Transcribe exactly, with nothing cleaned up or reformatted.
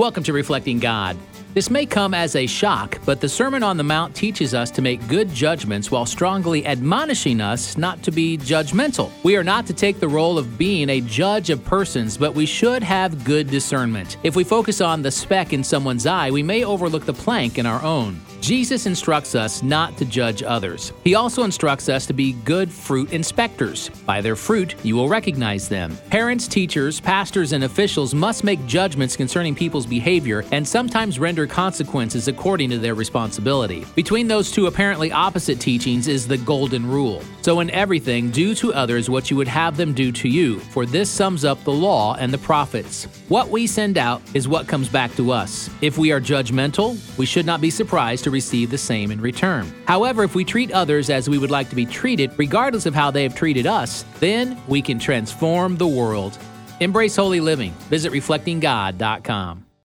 Welcome to Reflecting God. This may come as a shock, but the Sermon on the Mount teaches us to make good judgments while strongly admonishing us not to be judgmental. We are not to take the role of being a judge of persons, but we should have good discernment. If we focus on the speck in someone's eye, we may overlook the plank in our own. Jesus instructs us not to judge others. He also instructs us to be good fruit inspectors. By their fruit, you will recognize them. Parents, teachers, pastors, and officials must make judgments concerning people's behavior and sometimes render consequences according to their responsibility. Between those two apparently opposite teachings is the golden rule. So in everything, do to others what you would have them do to you, for this sums up the law and the prophets. What we send out is what comes back to us. If we are judgmental, we should not be surprised to receive the same in return. However, if we treat others as we would like to be treated, regardless of how they have treated us, then we can transform the world. Embrace holy living. Visit reflecting god dot com.